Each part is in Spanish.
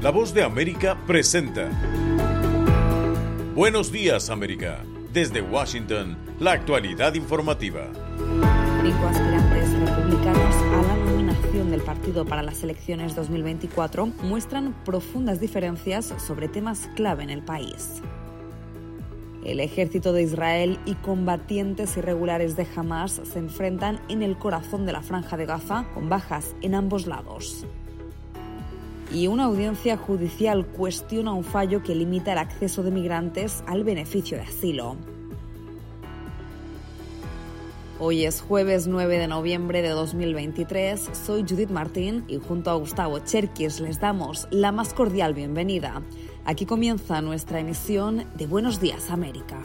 La Voz de América presenta Buenos Días, América. Desde Washington, la actualidad informativa. 5 aspirantes republicanos a la nominación del partido para las elecciones 2024 muestran profundas diferencias sobre temas clave en el país. El ejército de Israel y combatientes irregulares de Hamas se enfrentan en el corazón de la Franja de Gaza, con bajas en ambos lados. Y una audiencia judicial cuestiona un fallo que limita el acceso de migrantes al beneficio de asilo. Hoy es jueves 9 de noviembre de 2023, soy Judith Martín y junto a Gustavo Cherkis les damos la más cordial bienvenida. Aquí comienza nuestra emisión de Buenos Días, América.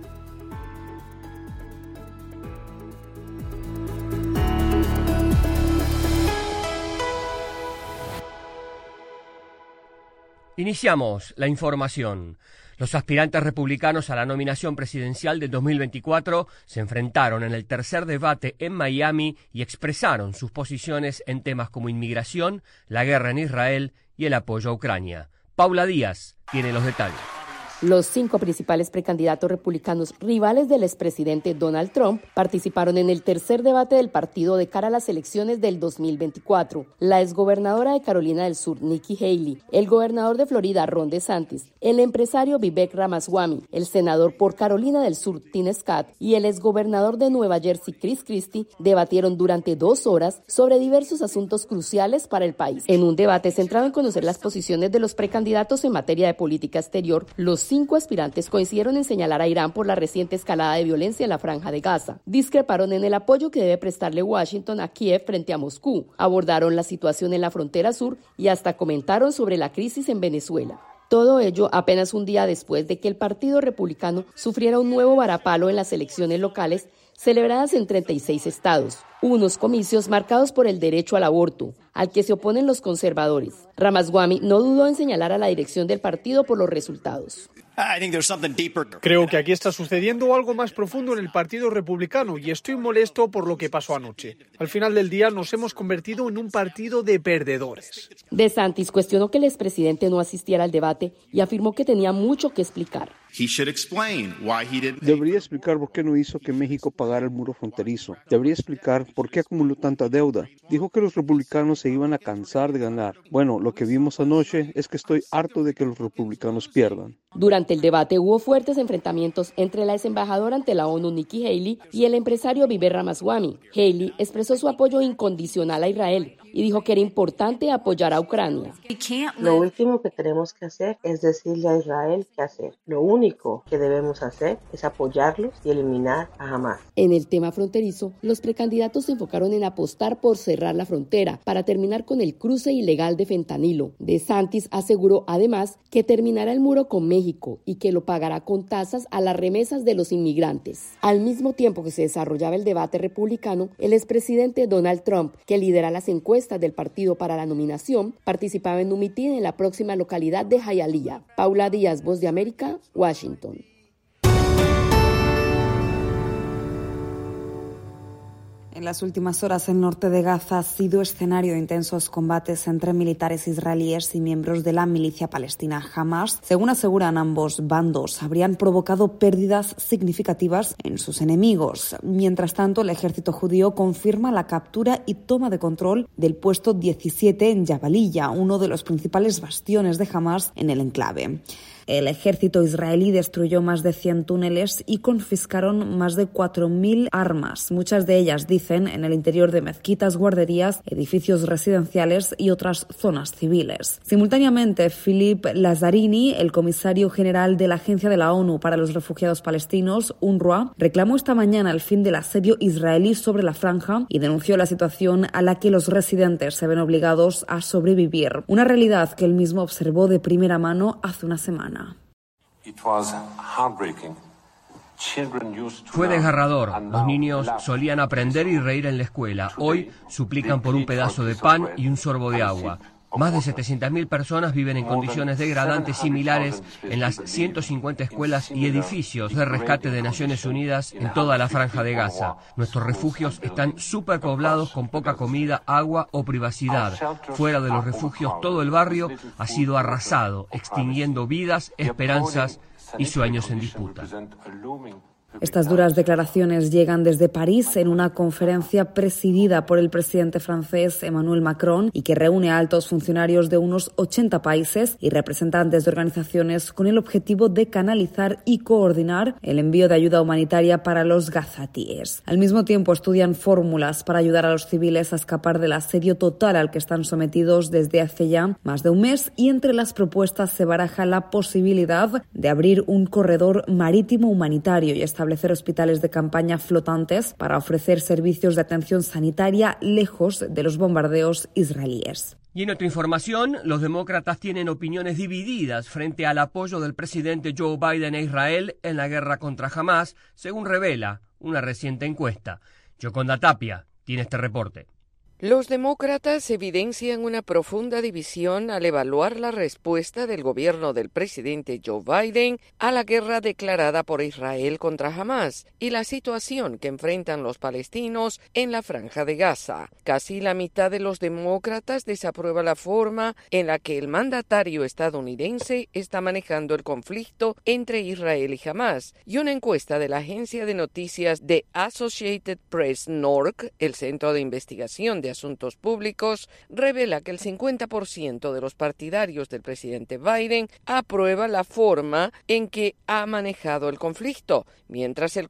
Iniciamos la información. Los aspirantes republicanos a la nominación presidencial de 2024 se enfrentaron en el tercer debate en Miami y expresaron sus posiciones en temas como inmigración, la guerra en Israel y el apoyo a Ucrania. Paula Díaz tiene los detalles. Los 5 principales precandidatos republicanos rivales del expresidente Donald Trump participaron en el tercer debate del partido de cara a las elecciones del 2024. La exgobernadora de Carolina del Sur, Nikki Haley, el gobernador de Florida, Ron DeSantis, el empresario Vivek Ramaswamy, el senador por Carolina del Sur, Tim Scott, y el exgobernador de Nueva Jersey, Chris Christie, debatieron durante 2 horas sobre diversos asuntos cruciales para el país. En un debate centrado en conocer las posiciones de los precandidatos en materia de política exterior, los 5 aspirantes coincidieron en señalar a Irán por la reciente escalada de violencia en la Franja de Gaza. Discreparon en el apoyo que debe prestarle Washington a Kiev frente a Moscú. Abordaron la situación en la frontera sur y hasta comentaron sobre la crisis en Venezuela. Todo ello apenas un día después de que el Partido Republicano sufriera un nuevo varapalo en las elecciones locales celebradas en 36 estados. Unos comicios marcados por el derecho al aborto, al que se oponen los conservadores. Ramaswamy no dudó en señalar a la dirección del partido por los resultados. Creo que aquí está sucediendo algo más profundo en el Partido Republicano y estoy molesto por lo que pasó anoche. Al final del día nos hemos convertido en un partido de perdedores. DeSantis cuestionó que el expresidente no asistiera al debate y afirmó que tenía mucho que explicar. Debería explicar por qué no hizo que México pagara el muro fronterizo. Debería explicar por qué acumuló tanta deuda. Dijo que los republicanos se iban a cansar de ganar. Bueno, lo que vimos anoche es que estoy harto de que los republicanos pierdan. Durante el debate hubo fuertes enfrentamientos entre la exembajadora ante la ONU, Nikki Haley, y el empresario Vivek Ramaswamy. Haley expresó su apoyo incondicional a Israel y dijo que era importante apoyar a Ucrania. Lo último que tenemos que hacer es decirle a Israel qué hacer. Lo único que debemos hacer es apoyarlos y eliminar a Hamas. En el tema fronterizo, los precandidatos se enfocaron en apostar por cerrar la frontera para terminar con el cruce ilegal de fentanilo. DeSantis aseguró además que terminará el muro con México y que lo pagará con tasas a las remesas de los inmigrantes. Al mismo tiempo que se desarrollaba el debate republicano, el expresidente Donald Trump, que lidera las encuestas del partido para la nominación, participaba en un mitin en la próxima localidad de Hialeah. Paula Díaz, Voz de América, Washington. En las últimas horas, el norte de Gaza ha sido escenario de intensos combates entre militares israelíes y miembros de la milicia palestina Hamas. Según aseguran ambos bandos, habrían provocado pérdidas significativas en sus enemigos. Mientras tanto, el ejército judío confirma la captura y toma de control del puesto 17 en Jabalilla, uno de los principales bastiones de Hamas en el enclave. El ejército israelí destruyó más de 100 túneles y confiscaron más de 4.000 armas, muchas de ellas, dicen, en el interior de mezquitas, guarderías, edificios residenciales y otras zonas civiles. Simultáneamente, Philippe Lazzarini, el comisario general de la Agencia de la ONU para los Refugiados Palestinos, UNRWA, reclamó esta mañana el fin del asedio israelí sobre la franja y denunció la situación a la que los residentes se ven obligados a sobrevivir, una realidad que él mismo observó de primera mano hace una semana. Fue desgarrador. Los niños solían aprender y reír en la escuela. Hoy suplican por un pedazo de pan y un sorbo de agua. Más de 700.000 personas viven en condiciones degradantes similares en las 150 escuelas y edificios de rescate de Naciones Unidas en toda la franja de Gaza. Nuestros refugios están superpoblados con poca comida, agua o privacidad. Fuera de los refugios, todo el barrio ha sido arrasado, extinguiendo vidas, esperanzas y sueños en disputa. Estas duras declaraciones llegan desde París en una conferencia presidida por el presidente francés Emmanuel Macron y que reúne a altos funcionarios de unos 80 países y representantes de organizaciones con el objetivo de canalizar y coordinar el envío de ayuda humanitaria para los gazatíes. Al mismo tiempo estudian fórmulas para ayudar a los civiles a escapar del asedio total al que están sometidos desde hace ya más de un mes, y entre las propuestas se baraja la posibilidad de abrir un corredor marítimo humanitario y establecer hospitales de campaña flotantes para ofrecer servicios de atención sanitaria lejos de los bombardeos israelíes. Y en otra información, los demócratas tienen opiniones divididas frente al apoyo del presidente Joe Biden a Israel en la guerra contra Hamás, según revela una reciente encuesta. Yoconda Tapia tiene este reporte. Los demócratas evidencian una profunda división al evaluar la respuesta del gobierno del presidente Joe Biden a la guerra declarada por Israel contra Hamás y la situación que enfrentan los palestinos en la franja de Gaza. Casi la mitad de los demócratas desaprueba la forma en la que el mandatario estadounidense está manejando el conflicto entre Israel y Hamás, y una encuesta de la agencia de noticias de Associated Press NORC, el Centro de Investigación de Asuntos Públicos, revela que el 50% de los partidarios del presidente Biden aprueba la forma en que ha manejado el conflicto, mientras el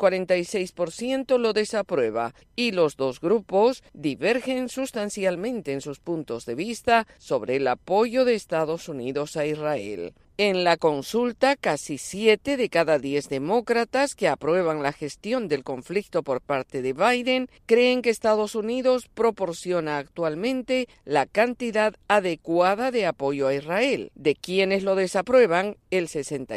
46% lo desaprueba, y los dos grupos divergen sustancialmente en sus puntos de vista sobre el apoyo de Estados Unidos a Israel. En la consulta, casi 7 de cada 10 demócratas que aprueban la gestión del conflicto por parte de Biden creen que Estados Unidos proporciona actualmente la cantidad adecuada de apoyo a Israel. De quienes lo desaprueban, el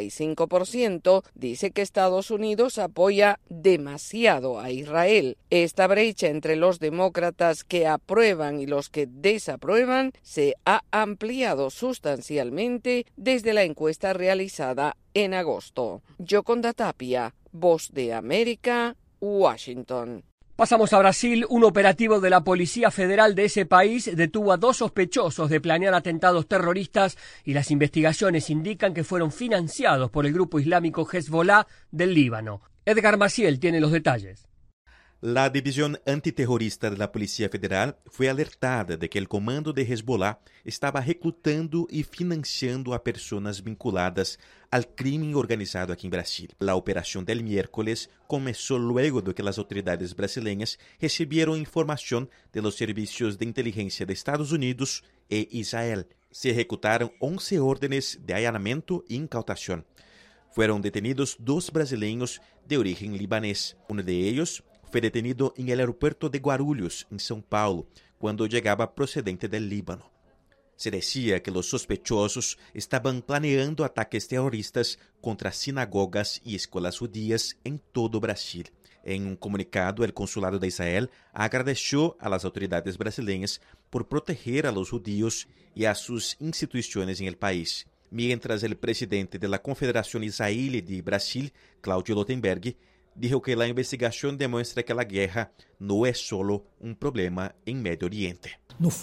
65% dice que Estados Unidos apoya demasiado a Israel. Esta brecha entre los demócratas que aprueban y los que desaprueban se ha ampliado sustancialmente desde la encuesta realizada en agosto. Yoconda Tapia, Voz de América, Washington. Pasamos a Brasil. Un operativo de la Policía Federal de ese país detuvo a 2 sospechosos de planear atentados terroristas y las investigaciones indican que fueron financiados por el grupo islámico Hezbollah del Líbano. Edgar Maciel tiene los detalles. La División Antiterrorista de la Policía Federal fue alertada de que el comando de Hezbollah estaba reclutando y financiando a personas vinculadas al crimen organizado aquí en Brasil. La operación del miércoles comenzó luego de que las autoridades brasileñas recibieron información de los servicios de inteligencia de Estados Unidos e Israel. Se ejecutaron 11 órdenes de allanamiento e incautación. Fueron detenidos 2 brasileños de origen libanés. Uno de ellos fue detenido en el aeropuerto de Guarulhos, en São Paulo, cuando llegaba procedente del Líbano. Se decía que los sospechosos estaban planeando ataques terroristas contra sinagogas y escuelas judías en todo Brasil. En un comunicado, el Consulado de Israel agradeció a las autoridades brasileñas por proteger a los judíos y a sus instituciones en el país, mientras el presidente de la Confederación Israelí de Brasil, Claudio Lottenberg, dijo que la investigación demuestra que la guerra no es solo un problema en Medio Oriente.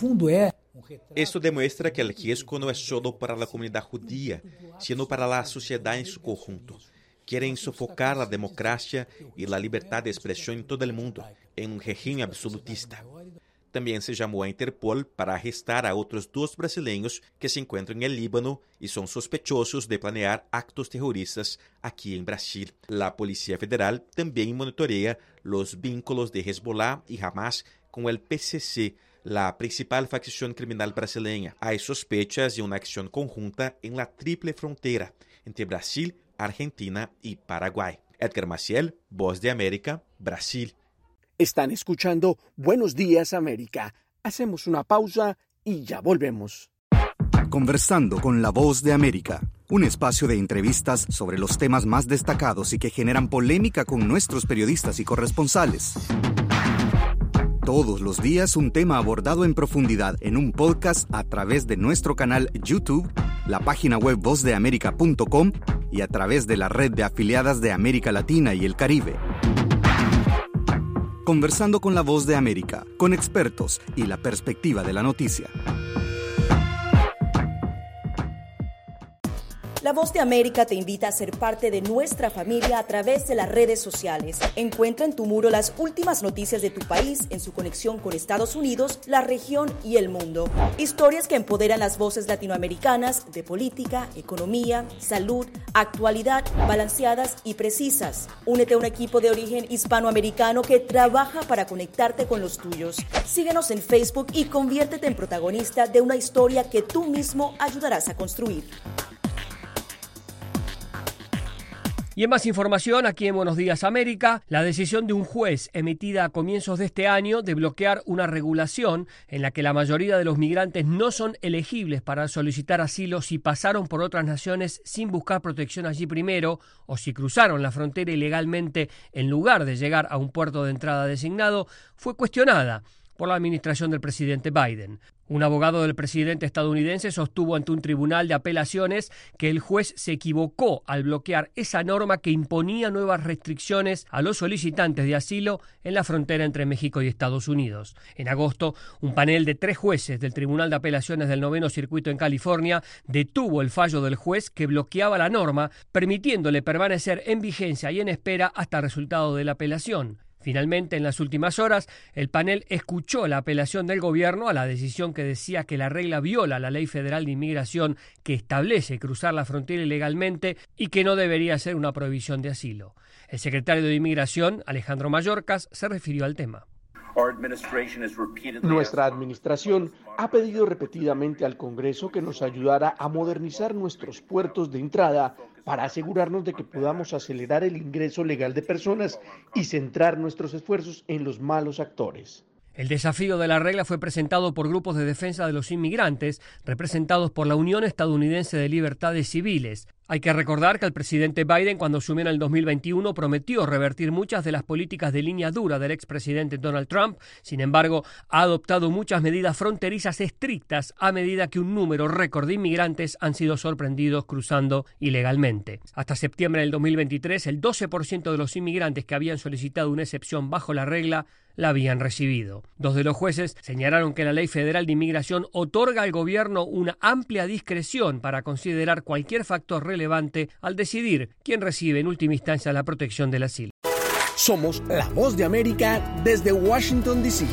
Esto demuestra que el riesgo no es solo para la comunidad judía, sino para la sociedad en su conjunto. Quieren sofocar la democracia y la libertad de expresión en todo el mundo, en un régimen absolutista. También se llamó a Interpol para arrestar a otros 2 brasileños que se encuentran en el Líbano y son sospechosos de planear actos terroristas aquí en Brasil. La Policía Federal también monitorea los vínculos de Hezbollah y Hamás con el PCC, la principal facción criminal brasileña. Hay sospechas de una acción conjunta en la triple frontera entre Brasil, Argentina y Paraguay. Edgar Maciel, Voz de América, Brasil. Están escuchando Buenos Días América. Hacemos una pausa y ya volvemos. Conversando con la Voz de América, un espacio de entrevistas sobre los temas más destacados y que generan polémica con nuestros periodistas y corresponsales. Todos los días un tema abordado en profundidad en un podcast a través de nuestro canal YouTube, la página web vozdeamerica.com y a través de la red de afiliadas de América Latina y el Caribe. Conversando con la Voz de América, con expertos y la perspectiva de la noticia. La Voz de América te invita a ser parte de nuestra familia a través de las redes sociales. Encuentra en tu muro las últimas noticias de tu país en su conexión con Estados Unidos, la región y el mundo. Historias que empoderan las voces latinoamericanas de política, economía, salud, actualidad, balanceadas y precisas. Únete a un equipo de origen hispanoamericano que trabaja para conectarte con los tuyos. Síguenos en Facebook y conviértete en protagonista de una historia que tú mismo ayudarás a construir. Y en más información, aquí en Buenos Días América, la decisión de un juez emitida a comienzos de este año de bloquear una regulación en la que la mayoría de los migrantes no son elegibles para solicitar asilo si pasaron por otras naciones sin buscar protección allí primero o si cruzaron la frontera ilegalmente en lugar de llegar a un puerto de entrada designado, fue cuestionada por la administración del presidente Biden. Un abogado del presidente estadounidense sostuvo ante un tribunal de apelaciones que el juez se equivocó al bloquear esa norma que imponía nuevas restricciones a los solicitantes de asilo en la frontera entre México y Estados Unidos. En agosto, un panel de 3 jueces del Tribunal de Apelaciones del 9º Circuito en California detuvo el fallo del juez que bloqueaba la norma, permitiéndole permanecer en vigencia y en espera hasta el resultado de la apelación. Finalmente, en las últimas horas, el panel escuchó la apelación del gobierno a la decisión que decía que la regla viola la ley federal de inmigración que establece cruzar la frontera ilegalmente y que no debería ser una prohibición de asilo. El secretario de Inmigración, Alejandro Mayorkas, se refirió al tema. Nuestra administración ha pedido repetidamente al Congreso que nos ayudara a modernizar nuestros puertos de entrada para asegurarnos de que podamos acelerar el ingreso legal de personas y centrar nuestros esfuerzos en los malos actores. El desafío de la regla fue presentado por grupos de defensa de los inmigrantes, representados por la Unión Estadounidense de Libertades Civiles. Hay que recordar que el presidente Biden, cuando asumió en el 2021, prometió revertir muchas de las políticas de línea dura del expresidente Donald Trump. Sin embargo, ha adoptado muchas medidas fronterizas estrictas a medida que un número récord de inmigrantes han sido sorprendidos cruzando ilegalmente. Hasta septiembre del 2023, el 12% de los inmigrantes que habían solicitado una excepción bajo la regla la habían recibido. 2 de los jueces señalaron que la Ley Federal de Inmigración otorga al gobierno una amplia discreción para considerar cualquier factor relevante al decidir quién recibe en última instancia la protección del asilo. Somos la Voz de América desde Washington, D.C.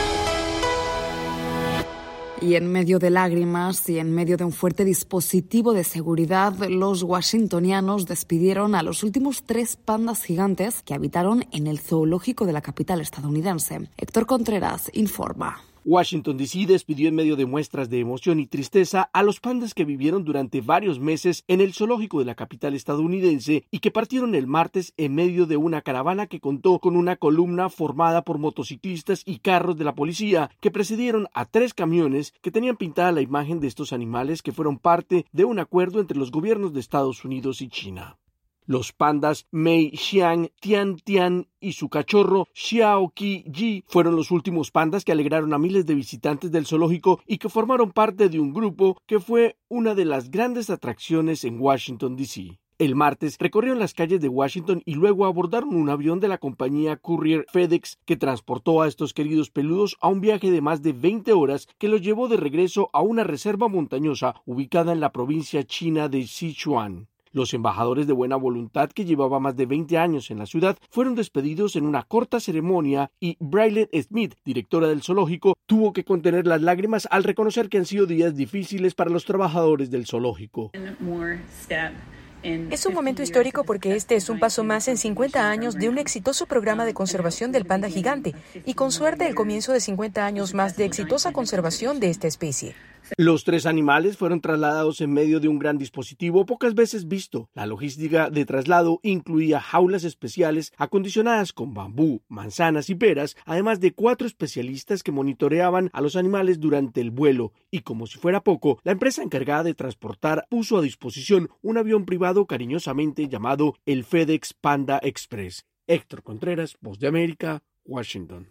Y en medio de lágrimas y en medio de un fuerte dispositivo de seguridad, los washingtonianos despidieron a los últimos 3 pandas gigantes que habitaron en el zoológico de la capital estadounidense. Héctor Contreras informa. Washington, D.C. despidió en medio de muestras de emoción y tristeza a los pandas que vivieron durante varios meses en el zoológico de la capital estadounidense y que partieron el martes en medio de una caravana que contó con una columna formada por motociclistas y carros de la policía que precedieron a 3 camiones que tenían pintada la imagen de estos animales que fueron parte de un acuerdo entre los gobiernos de Estados Unidos y China. Los pandas Mei Xiang, Tian Tian y su cachorro Xiao Qi Ji fueron los últimos pandas que alegraron a miles de visitantes del zoológico y que formaron parte de un grupo que fue una de las grandes atracciones en Washington, D.C. El martes recorrieron las calles de Washington y luego abordaron un avión de la compañía Courier FedEx que transportó a estos queridos peludos a un viaje de más de 20 horas que los llevó de regreso a una reserva montañosa ubicada en la provincia china de Sichuan. Los embajadores de buena voluntad que llevaba más de 20 años en la ciudad fueron despedidos en una corta ceremonia y Briley Smith, directora del zoológico, tuvo que contener las lágrimas al reconocer que han sido días difíciles para los trabajadores del zoológico. Es un momento histórico porque este es un paso más en 50 años de un exitoso programa de conservación del panda gigante y con suerte el comienzo de 50 años más de exitosa conservación de esta especie. Los 3 animales fueron trasladados en medio de un gran dispositivo pocas veces visto. La logística de traslado incluía jaulas especiales acondicionadas con bambú, manzanas y peras, además de 4 especialistas que monitoreaban a los animales durante el vuelo. Y como si fuera poco, la empresa encargada de transportar puso a disposición un avión privado cariñosamente llamado el FedEx Panda Express. Héctor Contreras, Voz de América, Washington.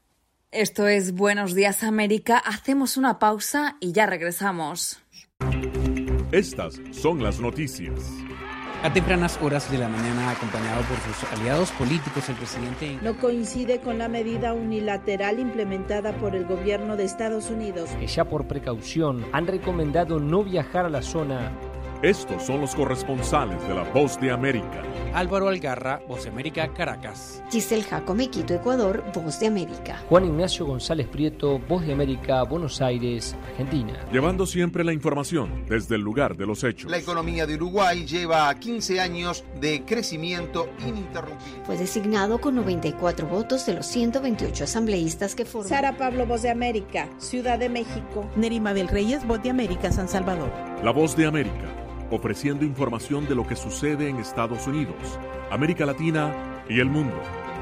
Esto es Buenos Días América. Hacemos una pausa y ya regresamos. Estas son las noticias. A tempranas horas de la mañana, acompañado por sus aliados políticos, el presidente no coincide con la medida unilateral implementada por el gobierno de Estados Unidos, que ya por precaución han recomendado no viajar a la zona. Estos son los corresponsales de La Voz de América. Álvaro Algarra, Voz de América, Caracas. Giselle Jacome, Quito, Ecuador, Voz de América. Juan Ignacio González Prieto, Voz de América, Buenos Aires, Argentina. Llevando siempre la información desde el lugar de los hechos. La economía de Uruguay lleva 15 años de crecimiento ininterrumpido. Fue designado con 94 votos de los 128 asambleístas que forman. Sara Pablo, Voz de América, Ciudad de México. Nerima del Reyes, Voz de América, San Salvador. La Voz de América, ofreciendo información de lo que sucede en Estados Unidos, América Latina y el mundo.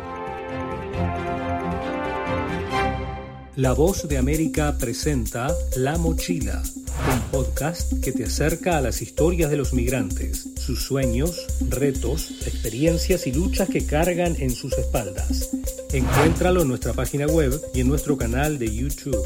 La Voz de América presenta La Mochila, un podcast que te acerca a las historias de los migrantes, sus sueños, retos, experiencias y luchas que cargan en sus espaldas. Encuéntralo en nuestra página web y en nuestro canal de YouTube.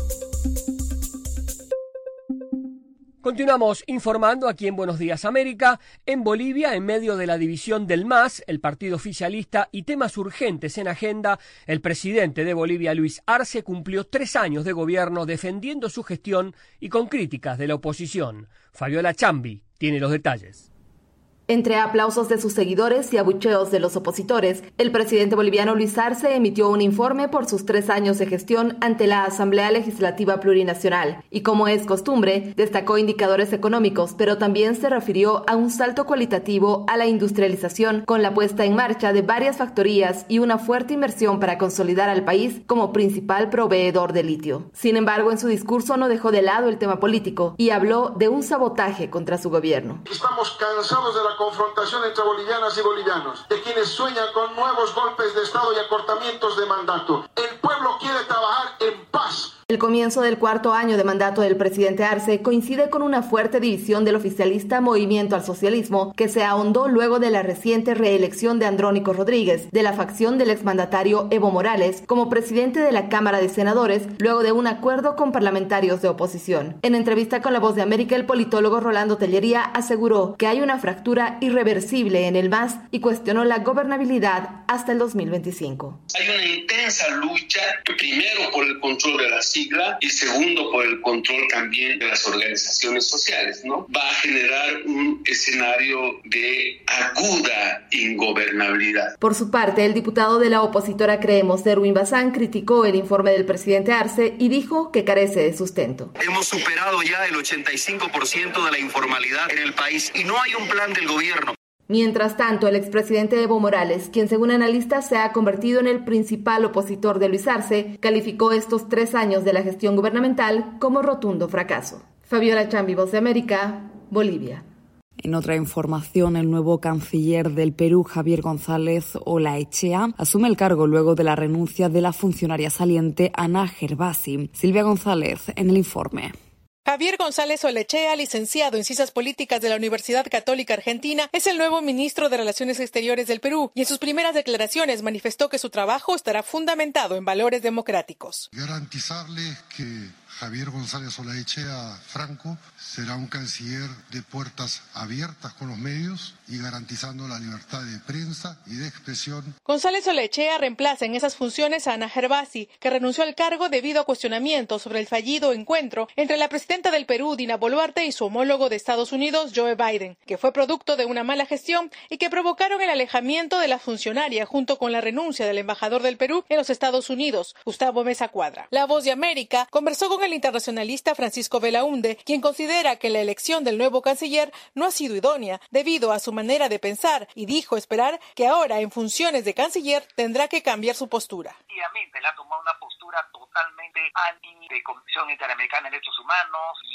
Continuamos informando aquí en Buenos Días América. En Bolivia, en medio de la división del MAS, el partido oficialista, y temas urgentes en agenda, el presidente de Bolivia, Luis Arce, cumplió 3 años de gobierno defendiendo su gestión y con críticas de la oposición. Fabiola Chambi tiene los detalles. Entre aplausos de sus seguidores y abucheos de los opositores, el presidente boliviano Luis Arce emitió un informe por sus 3 años de gestión ante la Asamblea Legislativa Plurinacional y, como es costumbre, destacó indicadores económicos, pero también se refirió a un salto cualitativo a la industrialización con la puesta en marcha de varias factorías y una fuerte inversión para consolidar al país como principal proveedor de litio. Sin embargo, en su discurso no dejó de lado el tema político y habló de un sabotaje contra su gobierno. Estamos cansados de la confrontación entre bolivianas y bolivianos, de quienes sueñan con nuevos golpes de Estado y acortamientos de mandato. El pueblo quiere trabajar en paz. El comienzo del 4º año de mandato del presidente Arce coincide con una fuerte división del oficialista Movimiento al Socialismo, que se ahondó luego de la reciente reelección de Andrónico Rodríguez, de la facción del exmandatario Evo Morales, como presidente de la Cámara de Senadores, luego de un acuerdo con parlamentarios de oposición. En entrevista con La Voz de América, el politólogo Rolando Tellería aseguró que hay una fractura irreversible en el MAS y cuestionó la gobernabilidad hasta el 2025. Hay una intensa lucha, primero por el control de las sigla y segundo por el control también de las organizaciones sociales, ¿no? Va a generar un escenario de aguda ingobernabilidad. Por su parte, el diputado de la opositora Creemos, Derwin Bazán, criticó el informe del presidente Arce y dijo que carece de sustento. Hemos superado ya el 85% de la informalidad en el país y no hay un plan del gobierno. Mientras tanto, el expresidente Evo Morales, quien según analistas se ha convertido en el principal opositor de Luis Arce, calificó estos 3 años de la gestión gubernamental como rotundo fracaso. Fabiola Chambi, Voz de América, Bolivia. En otra información, el nuevo canciller del Perú, Javier González Olaechea, asume el cargo luego de la renuncia de la funcionaria saliente Ana Gervasi. Silvia González, en el informe. Javier González Olaechea, licenciado en Ciencias Políticas de la Universidad Católica Argentina, es el nuevo ministro de Relaciones Exteriores del Perú y en sus primeras declaraciones manifestó que su trabajo estará fundamentado en valores democráticos. Garantizarle que Javier González Olaechea Franco será un canciller de puertas abiertas con los medios y garantizando la libertad de prensa y de expresión. González Olaechea reemplaza en esas funciones a Ana Gervasi, que renunció al cargo debido a cuestionamientos sobre el fallido encuentro entre la presidenta del Perú, Dina Boluarte, y su homólogo de Estados Unidos, Joe Biden, que fue producto de una mala gestión y que provocaron el alejamiento de la funcionaria junto con la renuncia del embajador del Perú en los Estados Unidos, Gustavo Meza Cuadra. La Voz de América conversó con el internacionalista Francisco Belaúnde, quien considera que la elección del nuevo canciller no ha sido idónea debido a su manera de pensar y dijo esperar que ahora en funciones de canciller tendrá que cambiar su postura. Efectivamente, él ha tomado una postura totalmente anti de Comisión Interamericana de Derechos Humanos y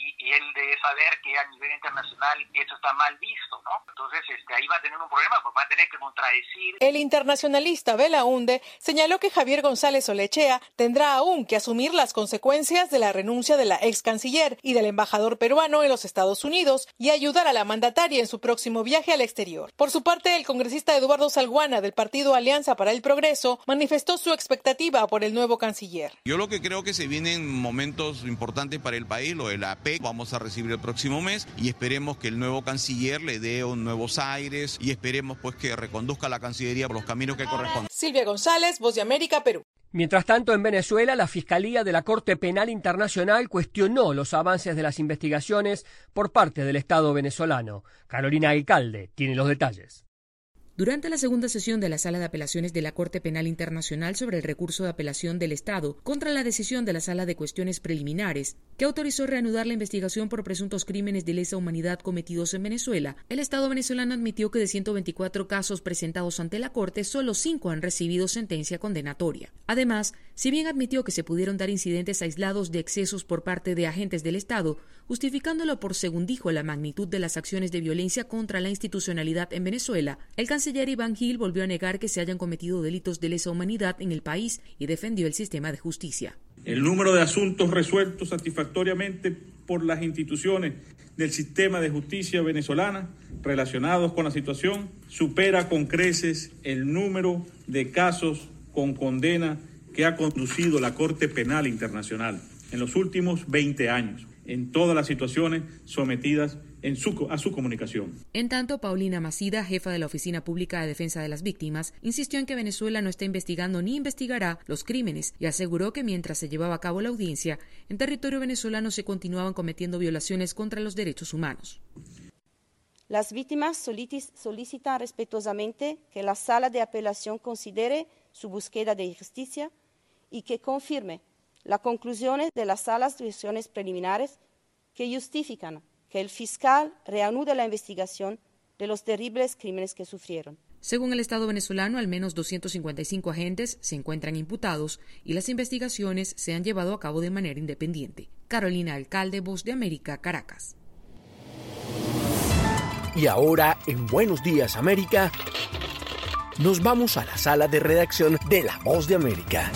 y él debe saber que a nivel internacional eso está mal visto, ¿no? Entonces ahí va a tener un problema, pues va a tener que contradecir. El internacionalista Belaúnde señaló que Javier González Olechea tendrá aún que asumir las consecuencias de la renuncia de la ex canciller y del embajador peruano en los Estados Unidos y ayudar a la mandataria en su próximo viaje al exterior. Por su parte, el congresista Eduardo Salguana del partido Alianza para el Progreso manifestó su expectativa por el nuevo canciller. Yo lo que creo que se vienen momentos importantes para el país, lo de la APEC, vamos a recibir el próximo mes y esperemos que el nuevo canciller le dé nuevos aires y esperemos pues que reconduzca la Cancillería por los caminos que corresponden. Silvia González, Voz de América, Perú. Mientras tanto, en Venezuela, la Fiscalía de la Corte Penal Internacional cuestionó los avances de las investigaciones por parte del Estado venezolano. Carolina Alcalde tiene los detalles. Durante la segunda sesión de la Sala de Apelaciones de la Corte Penal Internacional sobre el recurso de apelación del Estado contra la decisión de la Sala de Cuestiones Preliminares, que autorizó reanudar la investigación por presuntos crímenes de lesa humanidad cometidos en Venezuela, el Estado venezolano admitió que de 124 casos presentados ante la Corte, solo 5 han recibido sentencia condenatoria. Además, si bien admitió que se pudieron dar incidentes aislados de excesos por parte de agentes del Estado, justificándolo por, según dijo, la magnitud de las acciones de violencia contra la institucionalidad en Venezuela, el canciller Iván Gil volvió a negar que se hayan cometido delitos de lesa humanidad en el país y defendió el sistema de justicia. El número de asuntos resueltos satisfactoriamente por las instituciones del sistema de justicia venezolana relacionados con la situación supera con creces el número de casos con condena que ha conducido la Corte Penal Internacional en los últimos 20 años, en todas las situaciones sometidas a su comunicación. En tanto, Paulina Macida, jefa de la Oficina Pública de Defensa de las Víctimas, insistió en que Venezuela no está investigando ni investigará los crímenes y aseguró que mientras se llevaba a cabo la audiencia, en territorio venezolano se continuaban cometiendo violaciones contra los derechos humanos. Las víctimas solicitan respetuosamente que la Sala de Apelación considere su búsqueda de justicia y que confirme las conclusiones de las salas de cuestiones preliminares que justifican que el fiscal reanude la investigación de los terribles crímenes que sufrieron. Según el Estado venezolano, al menos 255 agentes se encuentran imputados y las investigaciones se han llevado a cabo de manera independiente. Carolina Alcalde, Voz de América, Caracas. Y ahora, en Buenos Días América, nos vamos a la sala de redacción de La Voz de América.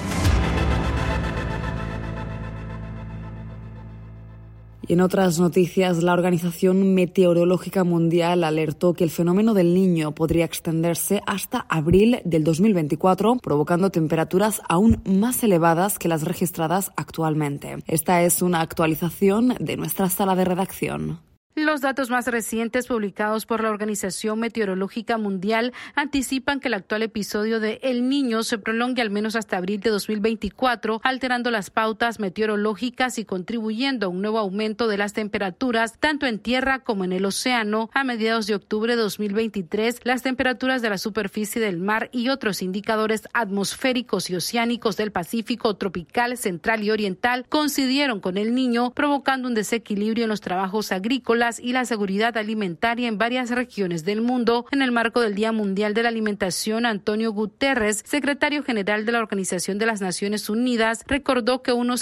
Y en otras noticias, la Organización Meteorológica Mundial alertó que el fenómeno del Niño podría extenderse hasta abril del 2024, provocando temperaturas aún más elevadas que las registradas actualmente. Esta es una actualización de nuestra sala de redacción. Los datos más recientes publicados por la Organización Meteorológica Mundial anticipan que el actual episodio de El Niño se prolongue al menos hasta abril de 2024, alterando las pautas meteorológicas y contribuyendo a un nuevo aumento de las temperaturas tanto en tierra como en el océano. A mediados de octubre de 2023, las temperaturas de la superficie del mar y otros indicadores atmosféricos y oceánicos del Pacífico tropical, central y oriental coincidieron con El Niño, provocando un desequilibrio en los trabajos agrícolas y la seguridad alimentaria en varias regiones del mundo. En el marco del Día Mundial de la Alimentación, Antonio Guterres, secretario general de la Organización de las Naciones Unidas, recordó que unos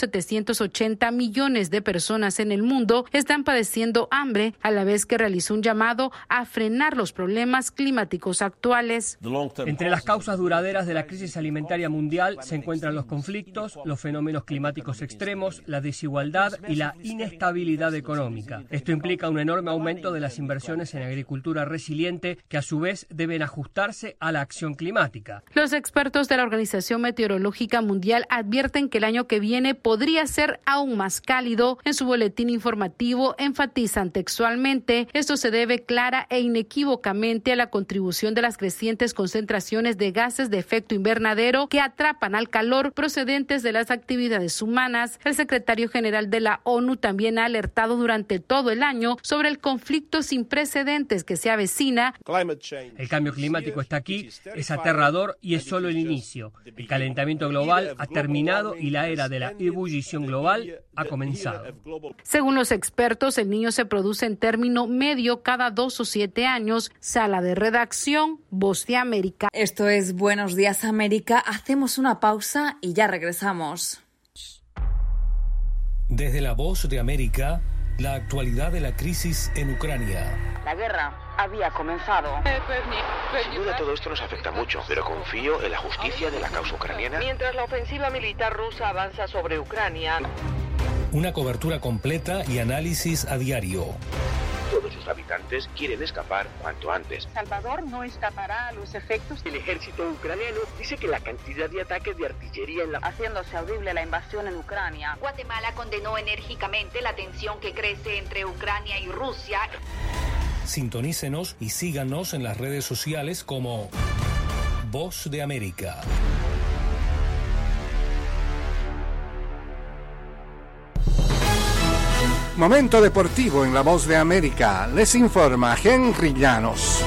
780 millones de personas en el mundo están padeciendo hambre, a la vez que realizó un llamado a frenar los problemas climáticos actuales. Entre las causas duraderas de la crisis alimentaria mundial se encuentran los conflictos, los fenómenos climáticos extremos, la desigualdad y la inestabilidad económica. Esto implica un enorme aumento de las inversiones en agricultura resiliente que a su vez deben ajustarse a la acción climática. Los expertos de la Organización Meteorológica Mundial advierten que el año que viene podría ser aún más cálido. En su boletín informativo enfatizan textualmente: esto se debe clara e inequívocamente a la contribución de las crecientes concentraciones de gases de efecto invernadero que atrapan al calor procedentes de las actividades humanas. El secretario general de la ONU también ha alertado durante todo el año sobre el conflicto sin precedentes que se avecina. El cambio climático está aquí, es aterrador y es solo el inicio. El calentamiento global ha terminado y la era de la ebullición global ha comenzado. Según los expertos, el Niño se produce en término medio cada 2 o 7 años. Sala de redacción, Voz de América. Esto es Buenos Días América. Hacemos una pausa y ya regresamos. Desde La Voz de América, La actualidad de la crisis en Ucrania. La guerra había comenzado. Sin duda todo esto nos afecta mucho, pero confío en la justicia de la causa ucraniana. Mientras la ofensiva militar rusa avanza sobre Ucrania. Una cobertura completa y análisis a diario. Todos sus habitantes quieren escapar cuanto antes. Salvador no escapará a los efectos. El ejército ucraniano dice que la cantidad de ataques de artillería en la... haciéndose audible la invasión en Ucrania. Guatemala condenó enérgicamente la tensión que crece entre Ucrania y Rusia. Sintonícenos y síganos en las redes sociales como Voz de América. Momento deportivo en La Voz de América. Les informa Henry Llanos.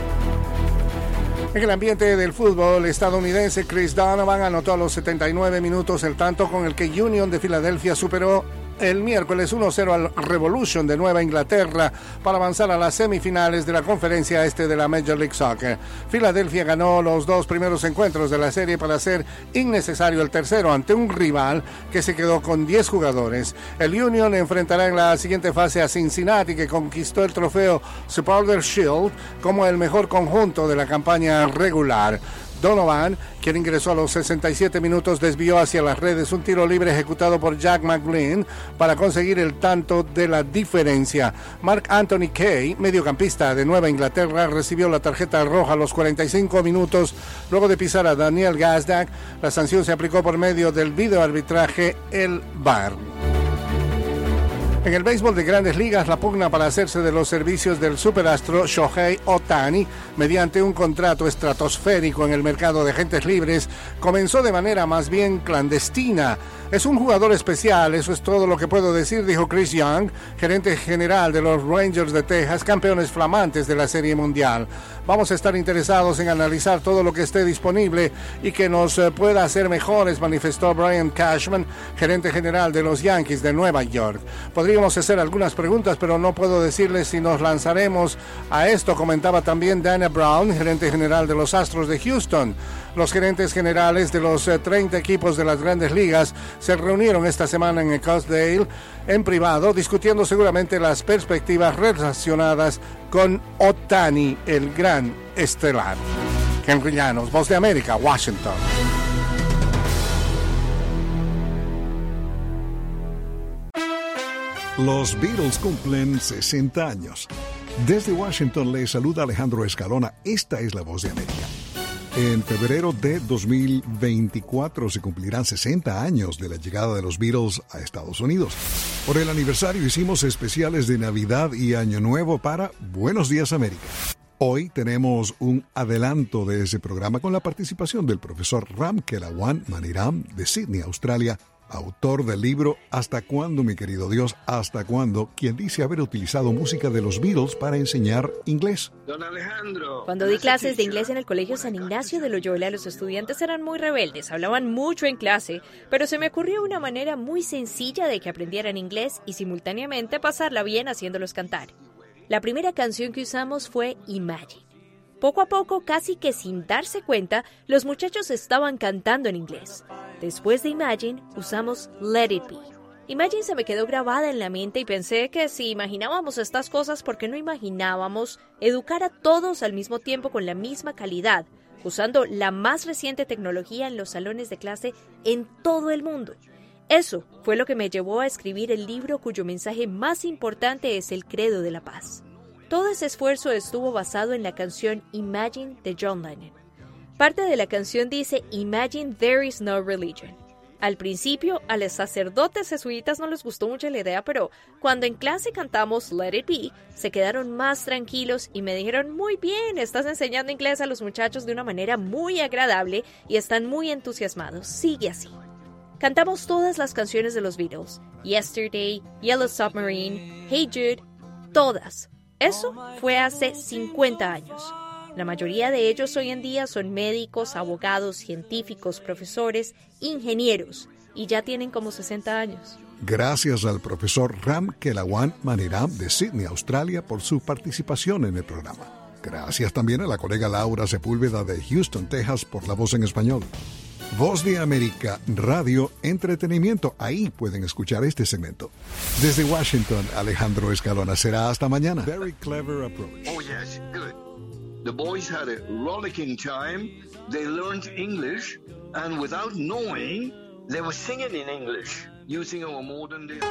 En el ambiente del fútbol estadounidense, Chris Donovan anotó a los 79 minutos el tanto con el que Union de Filadelfia superó el miércoles 1-0 al Revolution de Nueva Inglaterra para avanzar a las semifinales de la conferencia este de la Major League Soccer. Filadelfia ganó los 2 primeros encuentros de la serie para hacer innecesario el tercero ante un rival que se quedó con 10 jugadores. El Union enfrentará en la siguiente fase a Cincinnati, que conquistó el trofeo Supporter Shield como el mejor conjunto de la campaña regular. Donovan, quien ingresó a los 67 minutos, desvió hacia las redes un tiro libre ejecutado por Jack McGlynn para conseguir el tanto de la diferencia. Mark Anthony Kaye, mediocampista de Nueva Inglaterra, recibió la tarjeta roja a los 45 minutos luego de pisar a Daniel Gazdag. La sanción se aplicó por medio del videoarbitraje, el VAR. En el béisbol de Grandes Ligas, la pugna para hacerse de los servicios del superastro Shohei Ohtani mediante un contrato estratosférico en el mercado de agentes libres comenzó de manera más bien clandestina. Es un jugador especial, eso es todo lo que puedo decir, dijo Chris Young, gerente general de los Rangers de Texas, campeones flamantes de la Serie Mundial. Vamos a estar interesados en analizar todo lo que esté disponible y que nos pueda hacer mejores, manifestó Brian Cashman, gerente general de los Yankees de Nueva York. Podríamos hacer algunas preguntas, pero no puedo decirles si nos lanzaremos a esto, comentaba también Dana Brown, gerente general de los Astros de Houston. Los gerentes generales de los 30 equipos de las Grandes Ligas se reunieron esta semana en Scottsdale en privado, discutiendo seguramente las perspectivas relacionadas con Ohtani, el gran estelar. Henry Llanos, Voz de América, Washington. Los Beatles cumplen 60 años. Desde Washington les saluda Alejandro Escalona. Esta es La Voz de América. En febrero de 2024 se cumplirán 60 años de la llegada de los Beatles a Estados Unidos. Por el aniversario hicimos especiales de Navidad y Año Nuevo para Buenos Días América. Hoy tenemos un adelanto de ese programa con la participación del profesor Ram Kelawan Maniram de Sydney, Australia, autor del libro ¿Hasta cuándo, mi querido Dios? ¿Hasta cuándo? Quien dice haber utilizado música de los Beatles para enseñar inglés. Don Alejandro. Cuando di clases de inglés en el Colegio San Ignacio de Loyola, los estudiantes eran muy rebeldes, hablaban mucho en clase, pero se me ocurrió una manera muy sencilla de que aprendieran inglés y simultáneamente pasarla bien haciéndolos cantar. La primera canción que usamos fue Imagine. Poco a poco, casi que sin darse cuenta, los muchachos estaban cantando en inglés. Después de Imagine, usamos Let It Be. Imagine se me quedó grabada en la mente y pensé que si imaginábamos estas cosas, ¿por qué no imaginábamos educar a todos al mismo tiempo con la misma calidad, usando la más reciente tecnología en los salones de clase en todo el mundo? Eso fue lo que me llevó a escribir el libro cuyo mensaje más importante es el credo de la paz. Todo ese esfuerzo estuvo basado en la canción Imagine de John Lennon. Parte de la canción dice Imagine there is no religion. Al principio, a los sacerdotes jesuitas no les gustó mucho la idea, pero cuando en clase cantamos Let It Be, se quedaron más tranquilos y me dijeron, muy bien, estás enseñando inglés a los muchachos de una manera muy agradable y están muy entusiasmados, sigue así. Cantamos todas las canciones de los Beatles, Yesterday, Yellow Submarine, Hey Jude, todas. Eso fue hace 50 años. La mayoría de ellos hoy en día son médicos, abogados, científicos, profesores, ingenieros, y ya tienen como 60 años. Gracias al profesor Ram Kelawan Maniram de Sydney, Australia, por su participación en el programa. Gracias también a la colega Laura Sepúlveda de Houston, Texas, por la voz en español. Voz de América, radio, entretenimiento. Ahí pueden escuchar este segmento. Desde Washington, Alejandro Escalona. Será hasta mañana. Very clever approach. Oh, yes, good. The boys had a rollicking time. They learned English, and without knowing, they were singing in English, using our modern day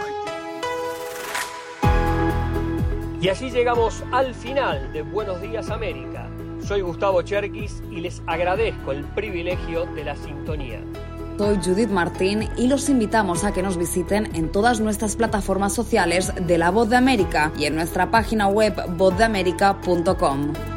Y así llegamos al final de Buenos Días América. Soy Gustavo Cherkis y les agradezco el privilegio de la sintonía. Soy Judith Martín y los invitamos a que nos visiten en todas nuestras plataformas sociales de La Voz de América y en nuestra página web vozdeamerica.com.